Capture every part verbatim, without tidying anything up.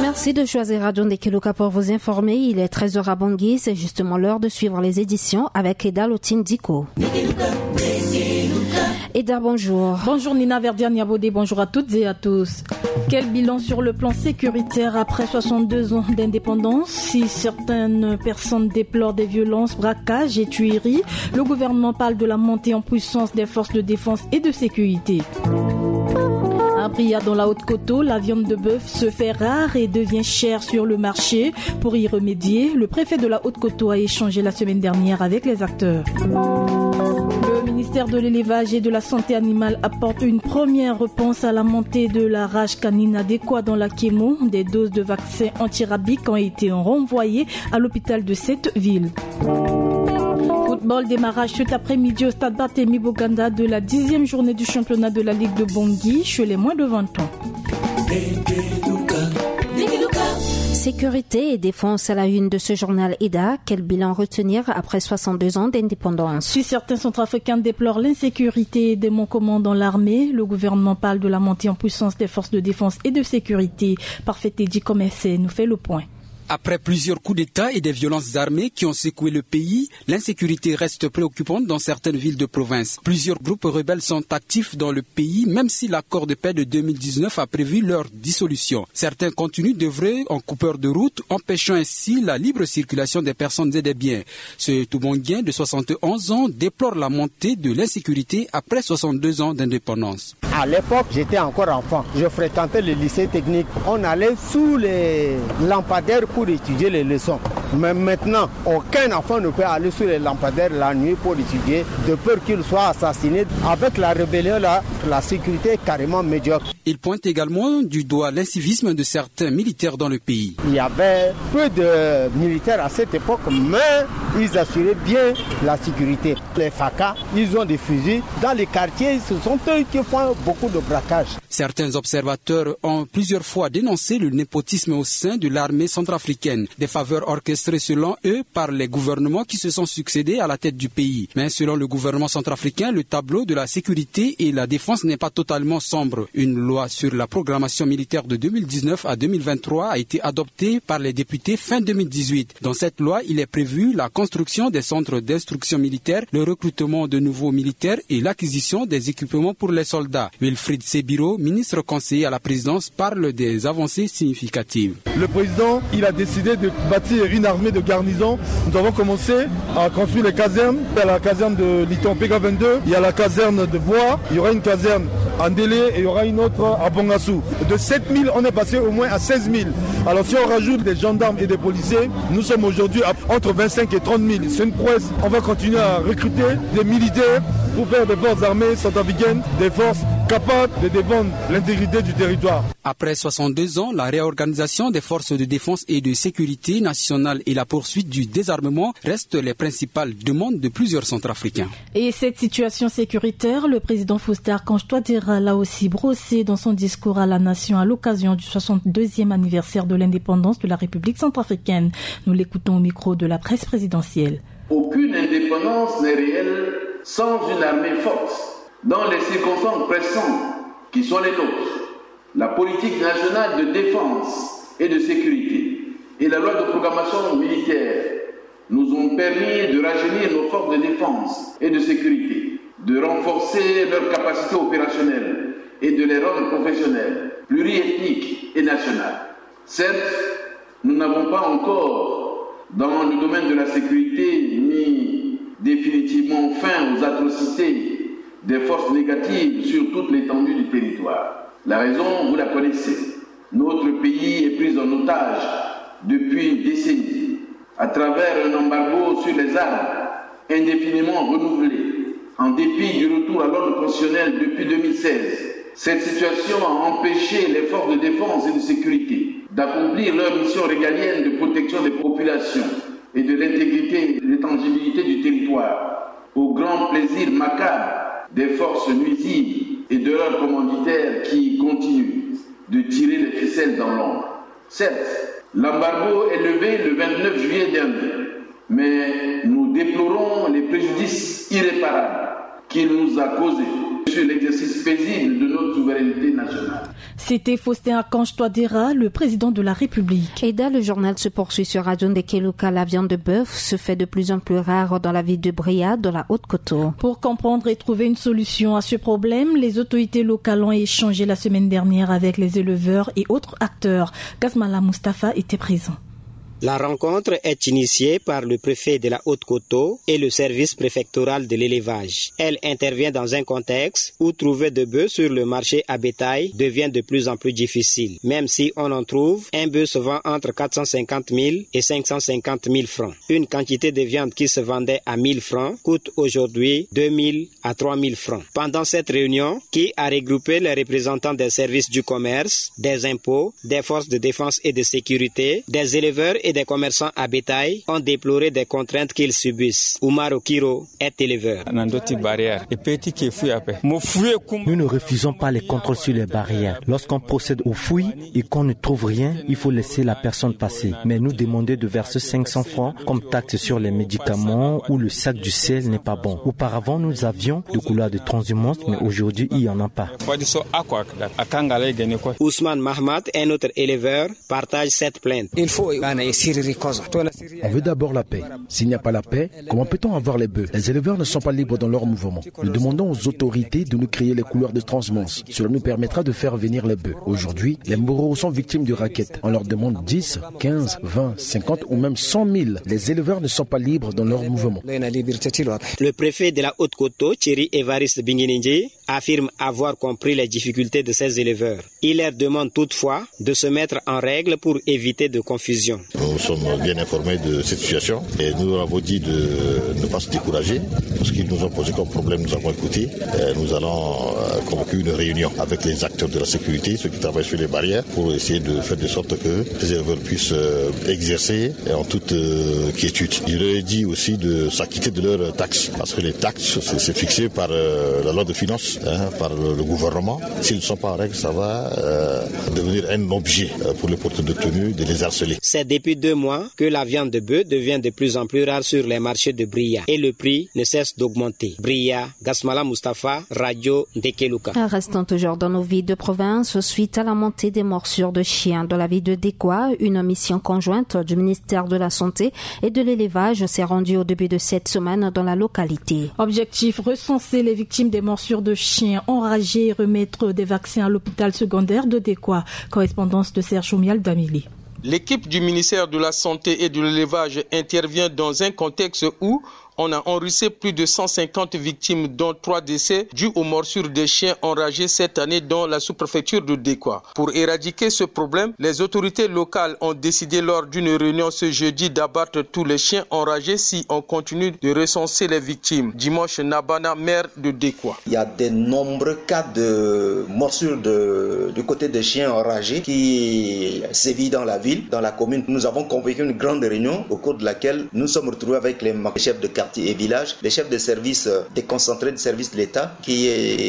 Merci de choisir Radio Ndekeluka pour vous informer. Il est treize heures à Bangui. C'est justement l'heure de suivre les éditions avec Eda Lotine-Diko. Eda, bonjour. Bonjour Nina Verdiane-Yabodé, bonjour à toutes et à tous. Quel bilan sur le plan sécuritaire après soixante-deux ans d'indépendance? Si certaines personnes déplorent des violences, braquages et tueries, le gouvernement parle de la montée en puissance des forces de défense et de sécurité. À Bria, dans la Haute-Coteau, la viande de bœuf se fait rare et devient chère sur le marché. Pour y remédier, le préfet de la Haute-Coteau a échangé la semaine dernière avec les acteurs. Le ministère de l'élevage et de la santé animale apporte une première réponse à la montée de la rage canine adéquate dans la Kémo. Des doses de vaccins antirabiques ont été renvoyées à l'hôpital de cette ville. Football, démarrage cet après-midi au stade Barthélemy Boganda de la dixième journée du championnat de la Ligue de Bangui chez les moins de vingt ans. Sécurité et défense à la une de ce journal Eda. Quel bilan retenir après soixante-deux ans d'indépendance? Si certains centrafricains déplorent l'insécurité des manquements dans l'armée, le gouvernement parle de la montée en puissance des forces de défense et de sécurité. Parfait Eddy Commercé nous fait le point. Après plusieurs coups d'État et des violences armées qui ont secoué le pays, l'insécurité reste préoccupante dans certaines villes de province. Plusieurs groupes rebelles sont actifs dans le pays, même si l'accord de paix de deux mille dix-neuf a prévu leur dissolution. Certains continuent d'œuvrer en coupeur de route, empêchant ainsi la libre circulation des personnes et des biens. Ce Toubonguien de soixante et onze ans déplore la montée de l'insécurité après soixante-deux ans d'indépendance. À l'époque, j'étais encore enfant. Je fréquentais le lycée technique. On allait sous les lampadaires pour étudier les leçons. Mais maintenant, aucun enfant ne peut aller sous les lampadaires la nuit pour étudier, de peur qu'il soit assassiné. Avec la rébellion, là, la sécurité est carrément médiocre. Il pointe également du doigt l'incivisme de certains militaires dans le pays. Il y avait peu de militaires à cette époque, mais ils assuraient bien la sécurité. Les F A C A, ils ont des fusils. Dans les quartiers, ce sont eux qui font beaucoup de braquages. Certains observateurs ont plusieurs fois dénoncé le népotisme au sein de l'armée centrafricaine. Des faveurs orchestrées selon eux par les gouvernements qui se sont succédés à la tête du pays. Mais selon le gouvernement centrafricain, le tableau de la sécurité et la défense n'est pas totalement sombre. Une loi sur la programmation militaire de deux mille dix-neuf à deux mille vingt-trois a été adoptée par les députés fin deux mille dix-huit. Dans cette loi, il est prévu la construction des centres d'instruction militaire, le recrutement de nouveaux militaires et l'acquisition des équipements pour les soldats. Wilfried Sebiro, ministre conseiller à la présidence, parle des avancées significatives. Le président, il a décidé de bâtir une armée de garnison. Nous avons commencé à construire les casernes. Il y a la caserne de Liton P K vingt-deux, il y a la caserne de Bois, il y aura une caserne en Délé et il y aura une autre à Bongassou. De sept mille, on est passé au moins à seize mille. Alors si on rajoute des gendarmes et des policiers, nous sommes aujourd'hui à entre vingt-cinq et trente mille. C'est une prouesse. On va continuer à recruter des militaires pour faire des forces armées centrafricaines, des forces capables de défendre l'intégrité du territoire. Après soixante-deux ans, la réorganisation des forces de défense et de sécurité nationale et la poursuite du désarmement restent les principales demandes de plusieurs Centrafricains. Et cette situation sécuritaire, le président Faustin Archange Touadéra l'a aussi brossé dans son discours à la nation à l'occasion du soixante-deuxième anniversaire de l'indépendance de la République centrafricaine. Nous l'écoutons au micro de la presse présidentielle. Aucune indépendance n'est réelle sans une armée forte. Dans les circonstances pressantes qui sont les nôtres, la politique nationale de défense et de sécurité et la loi de programmation militaire nous ont permis de rajeunir nos forces de défense et de sécurité, de renforcer leurs capacités opérationnelles et de les rendre professionnelles, pluriethniques et nationales. Certes, nous n'avons pas encore, dans le domaine de la sécurité, mis définitivement fin aux atrocités des forces négatives sur toute l'étendue du territoire. La raison, vous la connaissez. Notre pays est pris en otage depuis une décennie à travers un embargo sur les armes indéfiniment renouvelé, en dépit du retour à l'ordre constitutionnel depuis deux mille seize. Cette situation a empêché les forces de défense et de sécurité d'accomplir leur mission régalienne de protection des populations et de l'intégrité et de l'intangibilité du territoire, au grand plaisir macabre des forces nuisibles et de leurs commanditaires qui continuent de tirer les ficelles dans l'ombre. Certes, l'embargo est levé le vingt-neuf juillet dernier, mais nous déplorons les préjudices irréparables qu'il nous a causé sur l'exercice paisible de notre souveraineté nationale. C'était Faustin Archange Touadéra, le président de la République. Et dans le journal se poursuit sur Radio Ndekeluka, la viande de bœuf se fait de plus en plus rare dans la ville de Bria, dans la Haute-Coteau. Pour comprendre et trouver une solution à ce problème, les autorités locales ont échangé la semaine dernière avec les éleveurs et autres acteurs. Gasmala Mustafa était présent. La rencontre est initiée par le préfet de la Haute-Coteau et le service préfectoral de l'élevage. Elle intervient dans un contexte où trouver de bœufs sur le marché à bétail devient de plus en plus difficile. Même si on en trouve, un bœuf se vend entre quatre cent cinquante mille et cinq cent cinquante mille francs. Une quantité de viande qui se vendait à mille francs coûte aujourd'hui deux mille à trois mille francs. Pendant cette réunion, qui a regroupé les représentants des services du commerce, des impôts, des forces de défense et de sécurité, des éleveurs et des commerçants à bétail ont déploré des contraintes qu'ils subissent. Oumar Okiro est éleveur. Nous ne refusons pas les contrôles sur les barrières. Lorsqu'on procède aux fouilles et qu'on ne trouve rien, il faut laisser la personne passer. Mais nous demander de verser cinq cents francs comme taxe sur les médicaments ou le sac du sel n'est pas bon. Auparavant, nous avions des couloirs de transhumance, mais aujourd'hui, il n'y en a pas. Ousmane Mahmoud, un autre éleveur, partage cette plainte. Il faut On veut d'abord la paix. S'il n'y a pas la paix, comment peut-on avoir les bœufs? Les éleveurs ne sont pas libres dans leur mouvement. Nous demandons aux autorités de nous créer les couloirs de transhumance. Cela nous permettra de faire venir les bœufs. Aujourd'hui, les Moros sont victimes de raquettes. On leur demande dix, quinze, vingt, cinquante ou même cent mille. Les éleveurs ne sont pas libres dans leur mouvement. Le préfet de la Haute-Coteau, Thierry Évariste Binginindji, affirme avoir compris les difficultés de ces éleveurs. Il leur demande toutefois de se mettre en règle pour éviter de confusion. Nous sommes bien informés de cette situation et nous leur avons dit de ne pas se décourager parce qu'ils nous ont posé comme problème, nous avons écouté. Nous allons convoquer une réunion avec les acteurs de la sécurité, ceux qui travaillent sur les barrières, pour essayer de faire de sorte que les éleveurs puissent exercer en toute quiétude. Je leur ai dit aussi de s'acquitter de leurs taxes parce que les taxes, c'est fixé par la loi de finances, hein, par le gouvernement. S'ils ne sont pas en règle, ça va euh, devenir un objet pour les porteurs de tenue de les harceler. C'est depuis deux mois que la viande de bœuf devient de plus en plus rare sur les marchés de Bria et le prix ne cesse d'augmenter. Bria, Gasmala Mustafa, Radio Ndekeluka. Restons toujours dans nos villes de province suite à la montée des morsures de chiens dans la ville de Dekwa. Une mission conjointe du ministère de la Santé et de l'Élevage s'est rendue au début de cette semaine dans la localité. Objectif, recenser les victimes des morsures de chiens enragés et remettre des vaccins à l'hôpital secondaire de Dekwa. Correspondance de Serge Oumial Damili. L'équipe du ministère de la Santé et de l'Élevage intervient dans un contexte où on a enregistré plus de cent cinquante victimes, dont trois décès dus aux morsures des chiens enragés cette année dans la sous-préfecture de Dekwa. Pour éradiquer ce problème, les autorités locales ont décidé lors d'une réunion ce jeudi d'abattre tous les chiens enragés si on continue de recenser les victimes. Dimanche, Nabana, maire de Dekwa. Il y a de nombreux cas de morsures de, du côté des chiens enragés qui sévissent dans la ville, dans la commune. Nous avons convoqué une grande réunion au cours de laquelle nous sommes retrouvés avec les chefs de quartier et village, les chefs de service déconcentrés de service de l'État qui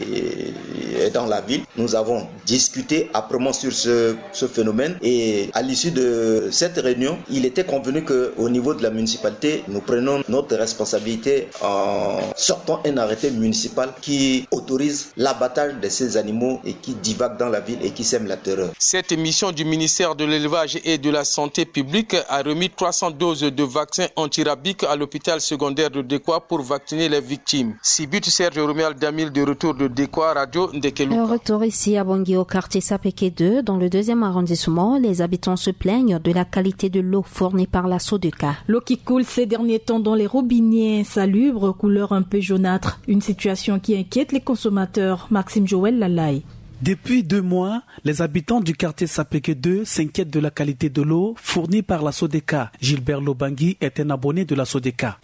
est dans la ville. Nous avons discuté âprement sur ce, ce phénomène et à l'issue de cette réunion, il était convenu qu'au niveau de la municipalité, nous prenons notre responsabilité en sortant un arrêté municipal qui autorise l'abattage de ces animaux et qui divaguent dans la ville et qui sèment la terreur. Cette mission du ministère de l'Élevage et de la Santé publique a remis trois cents doses de vaccins antirabiques à l'hôpital secondaire de Dekwa pour vacciner les victimes. Sibut Serge Romial Damil de retour de Dekwa, Radio Ndekeluka. Retour ici à Bangui au quartier Sapeke deux, dans le deuxième arrondissement. Les habitants se plaignent de la qualité de l'eau fournie par la Sodeka. L'eau qui coule ces derniers temps dans les robinets insalubres, couleur un peu jaunâtre. Une situation qui inquiète les consommateurs. Maxime Joël Lalaï. Depuis deux mois, les habitants du quartier Sapeke deux s'inquiètent de la qualité de l'eau fournie par la Sodeka. Gilbert Lobangui est un abonné de la Sodeka.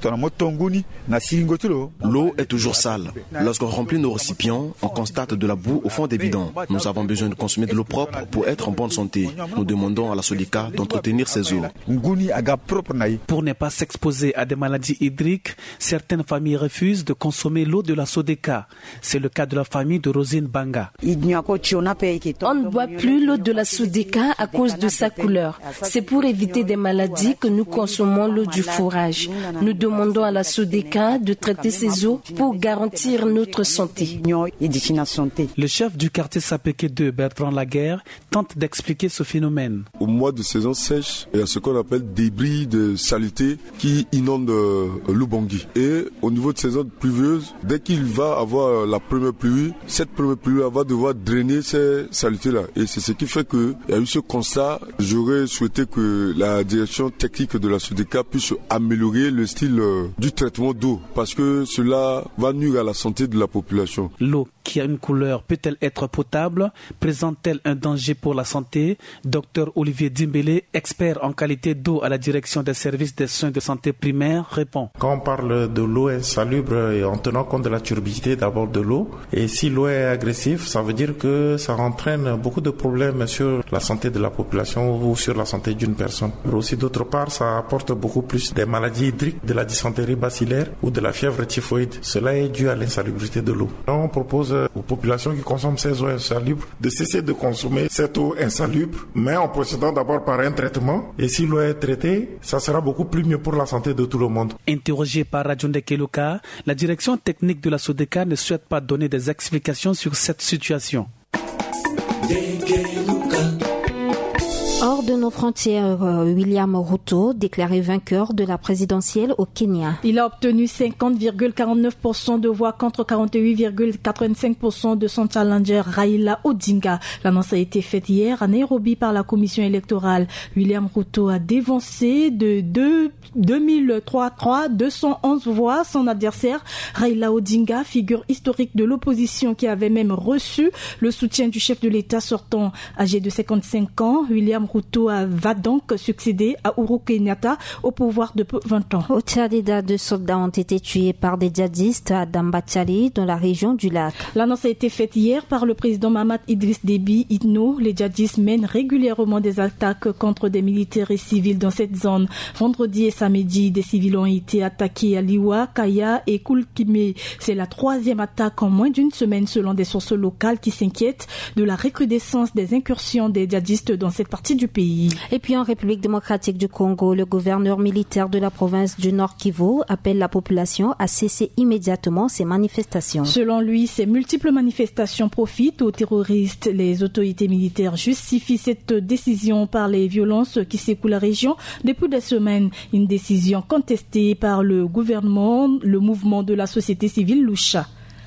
L'eau est toujours sale. Lorsqu'on remplit nos récipients, on constate de la boue au fond des bidons. Nous avons besoin de consommer de l'eau propre pour être en bonne santé. Nous demandons à la Sodeka d'entretenir ces eaux. Pour ne pas s'exposer à des maladies hydriques, certaines familles refusent de consommer l'eau de la Sodeka. C'est le cas de la famille de Rosine Banga. Il n'y a On ne boit plus l'eau de la Sodeka à cause de sa couleur. C'est pour éviter des maladies que nous consommons l'eau du fourrage. Nous demandons à la Sodeka de traiter ces eaux pour garantir notre santé. Le chef du quartier Sapeke deux, Bertrand Laguerre, tente d'expliquer ce phénomène. Au mois de saison sèche, il y a ce qu'on appelle débris de saleté qui inondent euh, l'Ubangi. Et au niveau de saison pluvieuse, dès qu'il va avoir la première pluie, cette première pluie va devoir drainer ces saletés-là. Et c'est ce qui fait qu'il y a eu ce constat. J'aurais souhaité que la direction technique de la Sodeka puisse améliorer le style euh, du traitement d'eau, parce que cela va nuire à la santé de la population. L'eau qui a une couleur peut-elle être potable? Présente-t-elle un danger pour la santé? Docteur Olivier Dimbélé, expert en qualité d'eau à la direction des services des soins de santé primaire, répond. Quand on parle de l'eau insalubre, et en tenant compte de la turbidité d'abord de l'eau, et si l'eau est agressive, ça veut dire que ça entraîne beaucoup de problèmes sur la santé de la population ou sur la santé d'une personne. Mais aussi d'autre part, ça apporte beaucoup plus des maladies hydriques, de la dysenterie bacillaire ou de la fièvre typhoïde. Cela est dû à l'insalubrité de l'eau. Là, on propose aux populations qui consomment ces eaux insalubres de cesser de consommer cette eau insalubre, mais en procédant d'abord par un traitement. Et si l'eau est traitée, ça sera beaucoup plus mieux pour la santé de tout le monde. Interrogé par Radjonde Keloka, la direction technique de la Sodeka ne souhaite pas donner des explications sur cette situation. Hors de nos frontières, William Ruto, déclaré vainqueur de la présidentielle au Kenya. Il a obtenu cinquante virgule quarante-neuf pour cent de voix contre quarante-huit virgule quatre-vingt-cinq pour cent de son challenger Raila Odinga. L'annonce a été faite hier à Nairobi par la commission électorale. William Ruto a dévancé de deux mille deux cent onze voix son adversaire Raila Odinga, figure historique de l'opposition qui avait même reçu le soutien du chef de l'État sortant âgé de cinquante-cinq ans. William Ruto va donc succéder à Uhuru Kenyatta au pouvoir depuis vingt ans. Au Tchad, deux soldats ont été tués par des djihadistes à Dambachali, dans la région du lac. L'annonce a été faite hier par le président Mahamat Idriss Déby Itno. Les djihadistes mènent régulièrement des attaques contre des militaires et civils dans cette zone. Vendredi et samedi, des civils ont été attaqués à Liwa, Kaya et Koulkime. C'est la troisième attaque en moins d'une semaine selon des sources locales qui s'inquiètent de la recrudescence des incursions des djihadistes dans cette partie du pays. Et puis en République démocratique du Congo, le gouverneur militaire de la province du Nord Kivu appelle la population à cesser immédiatement ces manifestations. Selon lui, ces multiples manifestations profitent aux terroristes. Les autorités militaires justifient cette décision par les violences qui secouent la région depuis des semaines. Une décision contestée par le gouvernement, le mouvement de la société civile Lucha.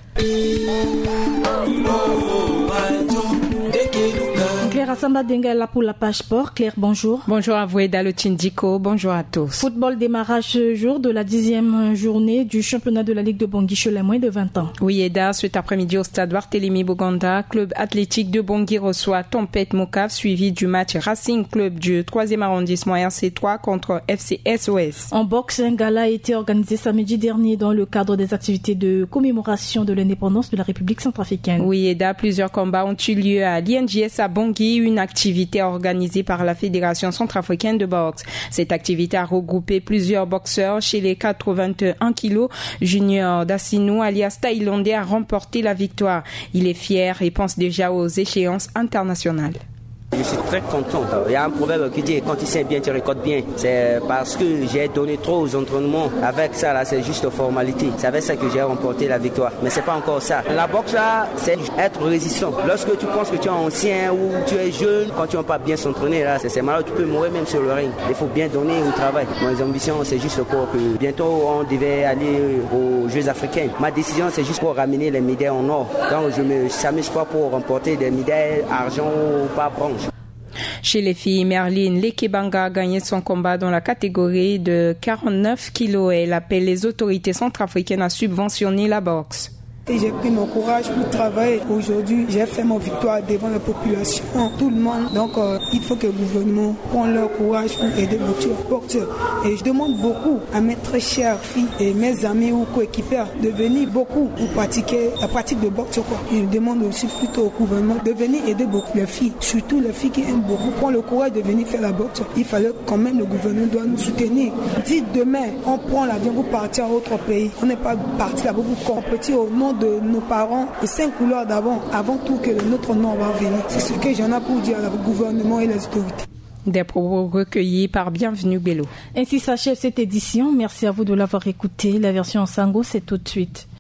Claire Assamba Denga est là pour la page sport. Claire, bonjour. Bonjour à vous, Eda Tindiko. Bonjour à tous. Football démarrage ce jour de la dixième journée du championnat de la Ligue de Bangui chez les moins de vingt ans. Oui, Eda, cet après-midi au stade Barthélemy Boganda, club athlétique de Bangui reçoit Tempête Mokaf, suivi du match Racing Club du troisième arrondissement R C trois contre F C S O S. En boxe, un gala a été organisé samedi dernier dans le cadre des activités de commémoration de l'indépendance de la République centrafricaine. Oui, Eda, plusieurs combats ont eu lieu à l'I N J S à Bangui, une activité organisée par la Fédération centrafricaine de boxe. Cette activité a regroupé plusieurs boxeurs chez les quatre-vingt-un kilos. Junior Dassinou, alias thaïlandais, a remporté la victoire. Il est fier et pense déjà aux échéances internationales. Je suis très content. Il y a un proverbe qui dit quand tu sais bien, tu récoltes bien. C'est parce que j'ai donné trop aux entraînements. Avec ça, là, c'est juste formalité. C'est avec ça que j'ai remporté la victoire. Mais c'est pas encore ça. La boxe, là, c'est être résistant. Lorsque tu penses que tu es ancien ou tu es jeune, quand tu n'as pas bien s'entraîner, là, c'est, c'est malheureux. Tu peux mourir même sur le ring. Il faut bien donner au travail. Mes ambitions, c'est juste pour que bientôt, on devait aller aux Jeux africains. Ma décision, c'est juste pour ramener les médailles en or. Donc, je ne s'amuse pas pour remporter des médailles argent ou pas bronze. Chez les filles, Merlin Lekebanga a gagné son combat dans la catégorie de quarante-neuf kilos. Elle appelle les autorités centrafricaines à subventionner la boxe. Et j'ai pris mon courage pour travailler. Aujourd'hui, j'ai fait mon victoire devant la population, tout le monde. Donc, euh, il faut que le gouvernement prenne leur courage pour aider nos boxeurs. Et je demande beaucoup à mes très chères filles et mes amis ou coéquipiers de venir beaucoup pour pratiquer la pratique de boxe. Quoi. Et je demande aussi plutôt au gouvernement de venir aider beaucoup les filles, surtout les filles qui aiment beaucoup, prendre le courage de venir faire la boxe. Il fallait quand même, le gouvernement doit nous soutenir. Si demain, on prend l'avion pour partir à autre pays, on n'est pas parti là-bas pour compétir au nom de nos parents, les cinq couleurs d'avant, avant tout que notre nom va venir. C'est ce que j'en ai pour dire au gouvernement et les autorités. Des propos recueillis par Bienvenue Bello. Ainsi s'achève cette édition. Merci à vous de l'avoir écouté. La version en sango, c'est tout de suite.